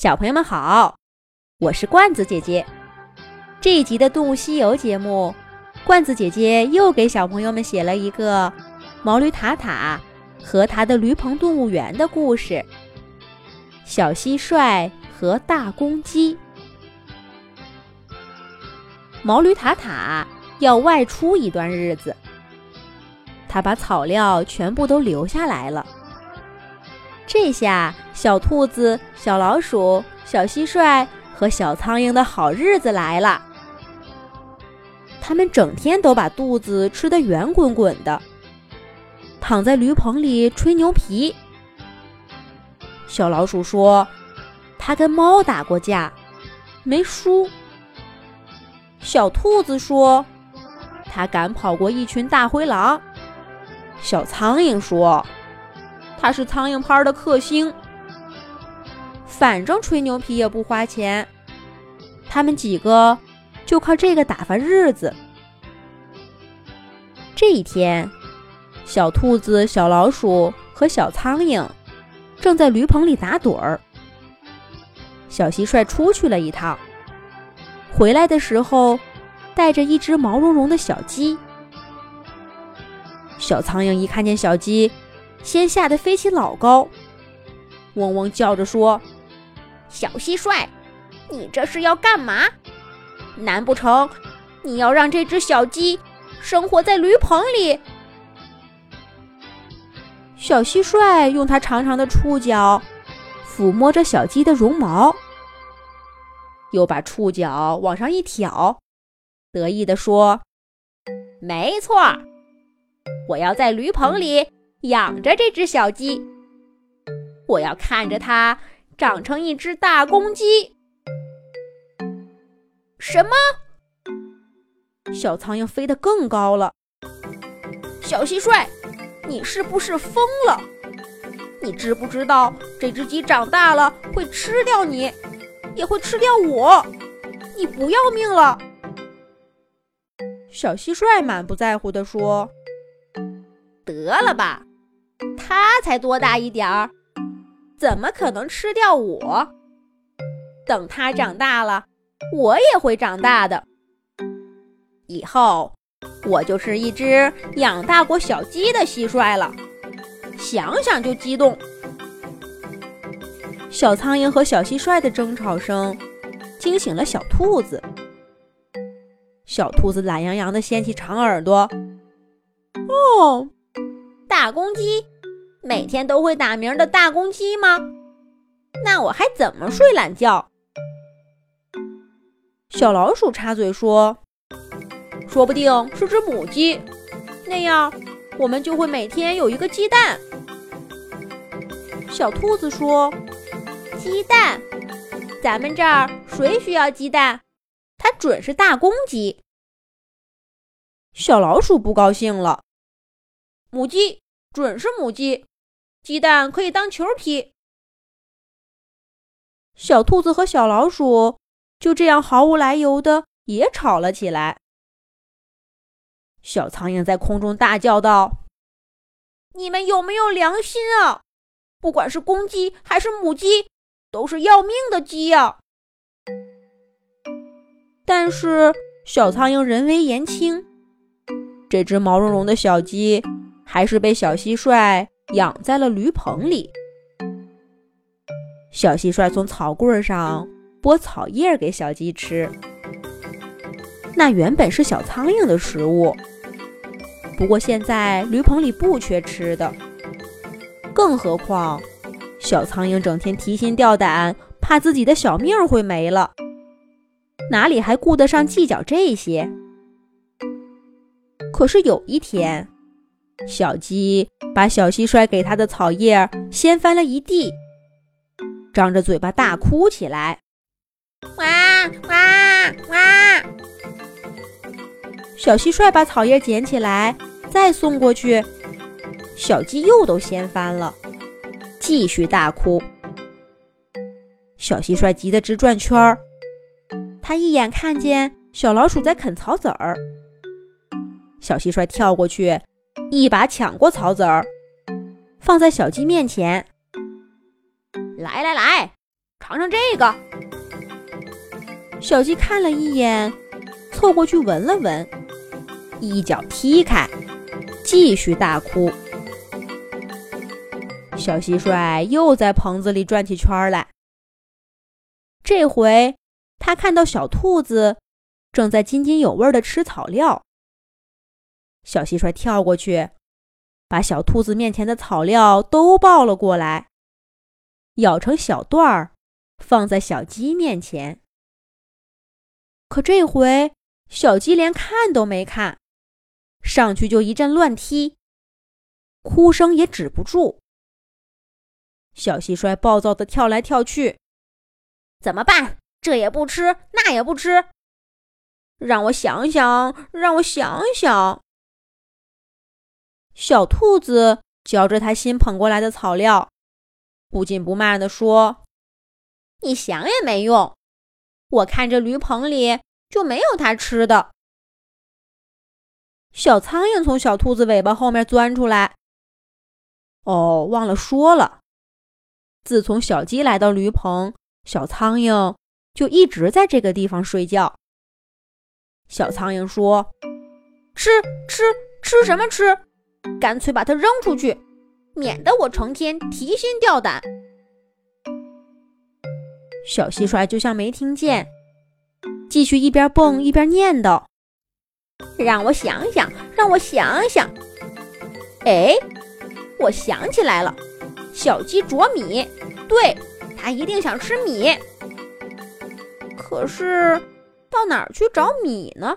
小朋友们好，我是罐子姐姐。这一集的动物西游节目，罐子姐姐又给小朋友们写了一个毛驴塔塔和他的驴棚动物园的故事。小蟋蟀和大公鸡。毛驴塔塔要外出一段日子，他把草料全部都留下来了。这下小兔子、小老鼠、小蟋蟀和小苍蝇的好日子来了。它们整天都把肚子吃得圆滚滚的，躺在驴棚里吹牛皮。小老鼠说，它跟猫打过架，没输。小兔子说，它赶跑过一群大灰狼。小苍蝇说，它是苍蝇拍的克星。反正吹牛皮也不花钱，他们几个就靠这个打发日子。这一天，小兔子、小老鼠和小苍蝇正在驴棚里打盹儿。小蟋蟀出去了一趟，回来的时候带着一只毛茸茸的小鸡。小苍蝇一看见小鸡，先吓得飞起老高，嗡嗡叫着说，小蟋蟀，你这是要干嘛？难不成你要让这只小鸡生活在驴棚里？小蟋蟀用它长长的触角抚摸着小鸡的绒毛，又把触角往上一挑，得意地说，没错，我要在驴棚里养着这只小鸡，我要看着它长成一只大公鸡。什么？小苍蝇飞得更高了。小蟋蟀，你是不是疯了？你知不知道这只鸡长大了会吃掉你，也会吃掉我，你不要命了？小蟋蟀满不在乎地说，得了吧，它才多大一点儿，怎么可能吃掉我？等它长大了，我也会长大的。以后我就是一只养大过小鸡的蟋蟀了，想想就激动。小苍蝇和小蟋蟀的争吵声惊醒了小兔子。小兔子懒洋洋地掀起长耳朵，哦，大公鸡，每天都会打鸣的大公鸡吗？那我还怎么睡懒觉？小老鼠插嘴说，说不定是只母鸡，那样我们就会每天有一个鸡蛋。小兔子说，鸡蛋？咱们这儿谁需要鸡蛋？它准是大公鸡。小老鼠不高兴了，母鸡准是母鸡，鸡蛋可以当球踢。小兔子和小老鼠就这样毫无来由的也吵了起来。小苍蝇在空中大叫道，你们有没有良心啊？不管是公鸡还是母鸡，都是要命的鸡啊！但是小苍蝇人微言轻，这只毛茸茸的小鸡还是被小蟋蟀养在了驴棚里。小蟋蟀从草棍上剥草叶给小鸡吃，那原本是小苍蝇的食物，不过现在驴棚里不缺吃的，更何况小苍蝇整天提心吊胆，怕自己的小命会没了，哪里还顾得上计较这些？可是有一天，小鸡把小蟋蟀给它的草叶掀翻了一地，张着嘴巴大哭起来，哇哇哇！小蟋蟀把草叶捡起来再送过去，小鸡又都掀翻了，继续大哭。小蟋蟀急得直转圈儿，它一眼看见小老鼠在啃草籽儿，小蟋蟀跳过去，一把抢过草籽儿，放在小鸡面前，来来来，尝尝尝这个。 小鸡看了一眼，凑过去闻了闻，一脚踢开，继续大哭。小蟋蟀又在棚子里转起圈来。这回他看到小兔子正在津津有味地吃草料。小蟋蟀跳过去，把小兔子面前的草料都抱了过来，咬成小段儿，放在小鸡面前。可这回小鸡连看都没看，上去就一阵乱踢，哭声也止不住。小蟋蟀暴躁地跳来跳去， 怎么办？这也不吃，那也不吃，让我想想，让我想想。 小兔子嚼着它新捧过来的草料，不紧不慢地说： 你想也没用，我看这驴棚里就没有它吃的。 小苍蝇从小兔子尾巴后面钻出来。哦，忘了说了，自从小鸡来到驴棚，小苍蝇就一直在这个地方睡觉。小苍蝇说： 吃什么吃？干脆把它扔出去，免得我成天提心吊胆。 小蟋蟀就像没听见，继续一边蹦一边念叨： 让我想想，让我想想。哎，我想起来了，小鸡啄米，对，它一定想吃米。可是到哪儿去找米呢？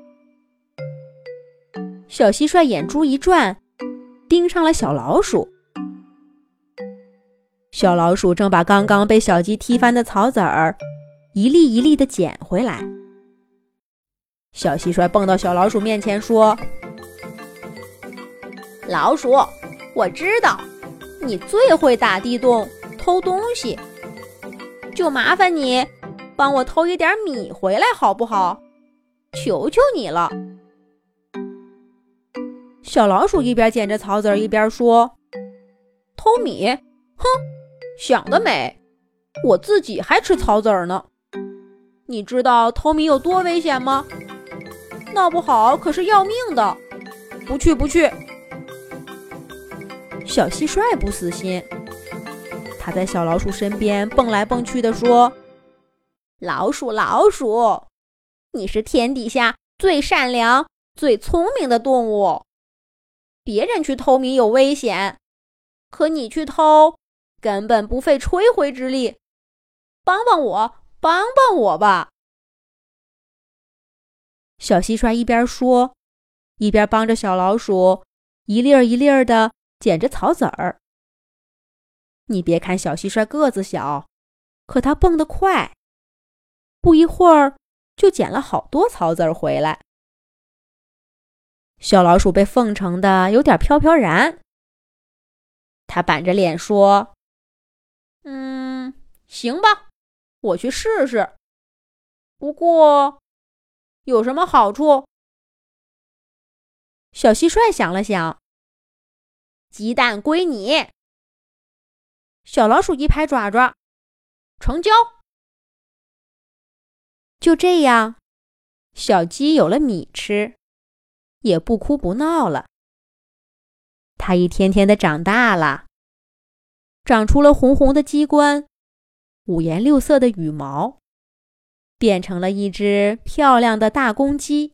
小蟋蟀眼珠一转，盯上了小老鼠。小老鼠正把刚刚被小鸡踢翻的草籽儿一粒一粒地捡回来。小蟋蟀蹦到小老鼠面前说： 老鼠，我知道你最会打地洞偷东西，就麻烦你帮我偷一点米回来好不好？求求你了。 小老鼠一边捡着草籽一边说： 偷米？哼，想得美，我自己还吃草籽呢。你知道偷米有多危险吗？闹不好可是要命的。不去不去。 小蟋蟀不死心，他在小老鼠身边蹦来蹦去地说： 老鼠老鼠，你是天底下最善良最聪明的动物。别人去偷米有危险，可你去偷根本不费吹灰之力。帮帮我，帮帮我吧。 小蟋蟀一边说，一边帮着小老鼠一粒儿一粒儿地捡着草籽儿。你别看小蟋蟀个子小，可它蹦得快，不一会儿就捡了好多草籽儿回来。小老鼠被奉承的有点飘飘然，他板着脸说： 行吧，我去试试。不过有什么好处？ 小蟋蟀想了想： 鸡蛋归你。 小老鼠一拍爪爪： 成交。 就这样，小鸡有了米吃，也不哭不闹了。它一天天的长大了，长出了红红的鸡冠，五颜六色的羽毛，变成了一只漂亮的大公鸡。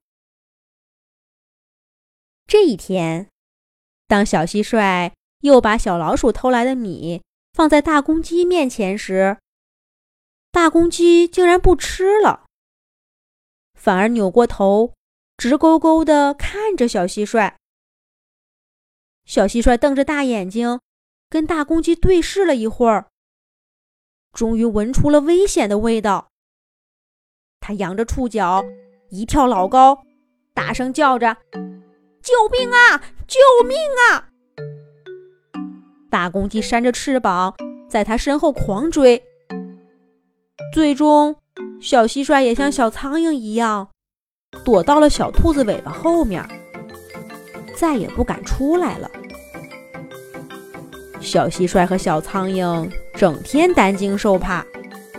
这一天，当小蟋蟀又把小老鼠偷来的米放在大公鸡面前时，大公鸡竟然不吃了，反而扭过头，直勾勾地看着小蟋蟀。小蟋蟀瞪着大眼睛，跟大公鸡对视了一会儿，终于闻出了危险的味道。它扬着触角，一跳老高，大声叫着：救命啊！救命啊！大公鸡扇着翅膀，在它身后狂追。最终，小蟋蟀也像小苍蝇一样，躲到了小兔子尾巴后面，再也不敢出来了。小蟋蟀和小苍蝇整天担惊受怕，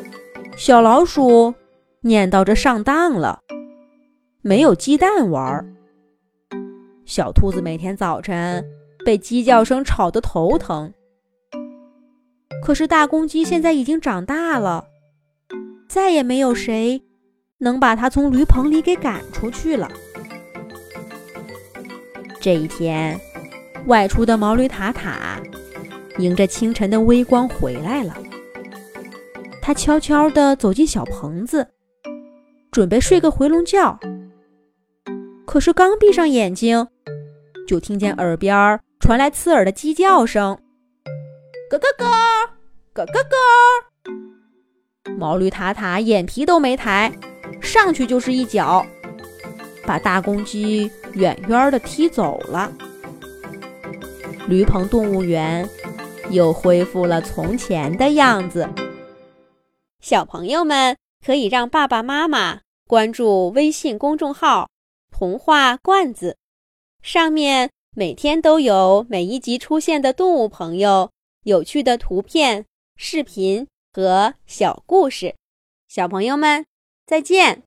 小老鼠念叨着上当了，没有鸡蛋玩。小兔子每天早晨被鸡叫声吵得头疼。可是大公鸡现在已经长大了，再也没有谁能把它从驴棚里给赶出去了。这一天，外出的毛驴塔塔迎着清晨的微光回来了。他悄悄地走进小棚子，准备睡个回笼觉。可是刚闭上眼睛，就听见耳边传来刺耳的鸡叫声，咯咯咯，咯咯咯。毛驴塔塔眼皮都没抬，上去就是一脚，把大公鸡远远地踢走了。驴棚动物园又恢复了从前的样子。 小朋友们可以让爸爸妈妈关注微信公众号童话罐子，上面每天都有每一集出现的动物朋友、有趣的图片、视频和小故事。小朋友们，再见。